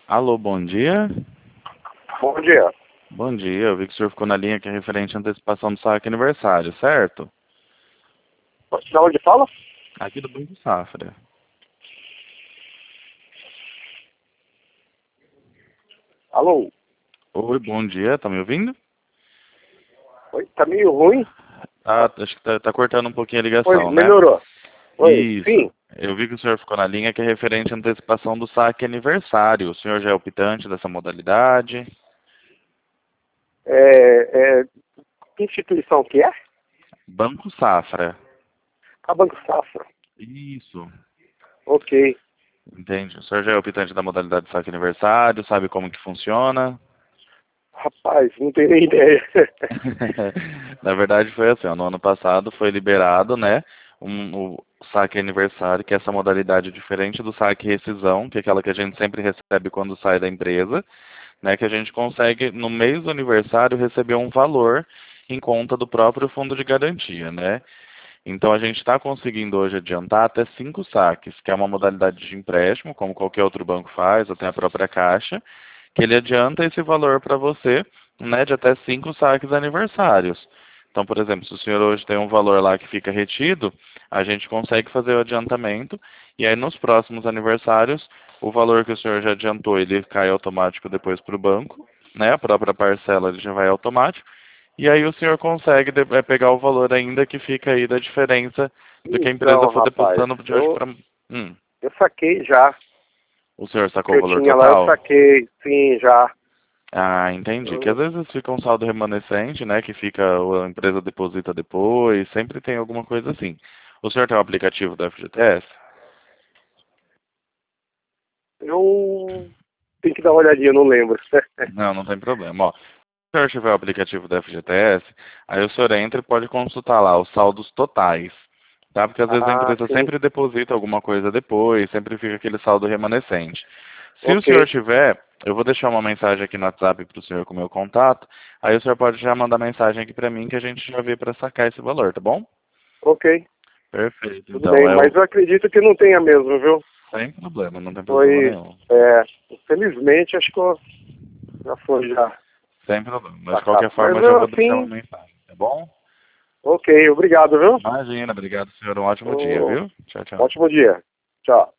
Alô, bom dia. Bom dia. Bom dia, eu vi que o senhor ficou na linha que é referente à antecipação do saque aniversário, certo? De onde fala? Aqui do Banco Safra. Alô? Oi, bom dia, tá me ouvindo? Oi, tá meio ruim? Ah, acho que tá cortando um pouquinho a Oi, ligação, né? melhorou. Oi, Isso. sim. Eu vi que o senhor ficou na linha que é referente à antecipação do saque aniversário. O senhor já é optante dessa modalidade? Que instituição que é? Banco Safra. A Banco Safra. Isso. Ok. Entende? O senhor já é optante da modalidade de saque aniversário, sabe como que funciona? Rapaz, não tenho nem ideia. Na verdade foi assim, ó, no ano passado foi liberado, né, o saque aniversário, que é essa modalidade diferente do saque rescisão, que é aquela que a gente sempre recebe quando sai da empresa, né, que a gente consegue no mês do aniversário receber um valor em conta do próprio fundo de garantia, né? Então a gente está conseguindo hoje adiantar até 5 saques, que é uma modalidade de empréstimo, como qualquer outro banco faz, ou tem a própria Caixa, que ele adianta esse valor para você, né, de até 5 saques aniversários. Então, por exemplo, se o senhor hoje tem um valor lá que fica retido, a gente consegue fazer o adiantamento e aí nos próximos aniversários, o valor que o senhor já adiantou, ele cai automático depois para o banco, né? A própria parcela ele já vai automático. E aí o senhor consegue pegar o valor ainda que fica aí da diferença do que a empresa Então, for rapaz, depositando de hoje para. eu saquei já. O senhor O que sacou o eu valor tinha lá, eu total? saquei, sim, já. Ah, entendi. Que às Hum, vezes fica um saldo remanescente, né? Que fica, a empresa deposita depois, sempre tem alguma coisa assim. O senhor tem o aplicativo do FGTS? Eu tenho que dar uma olhadinha, não lembro. Não, não tem problema. Ó, se o senhor tiver o aplicativo do FGTS, aí o senhor entra e pode consultar lá os saldos totais, tá? Porque às vezes a Ah, empresa sim. sempre deposita alguma coisa depois, sempre fica aquele saldo remanescente. Se o Ok, senhor tiver, eu vou deixar uma mensagem aqui no WhatsApp para o senhor com o meu contato, aí o senhor pode já mandar mensagem aqui para mim que a gente já vê para sacar esse valor, tá bom? ok. Perfeito. Tudo Então, bem, mas eu acredito que não tenha mesmo, viu? sem problema, não tem problema Foi, nenhum. infelizmente, acho que já foi já Sem problema. Mas de sacado. qualquer Mas forma, eu já mesmo vou deixar uma assim, mensagem, tá bom? ok, obrigado, viu? Imagina, obrigado, senhor. Um ótimo dia, Um viu? Tchau, tchau. ótimo dia. Tchau.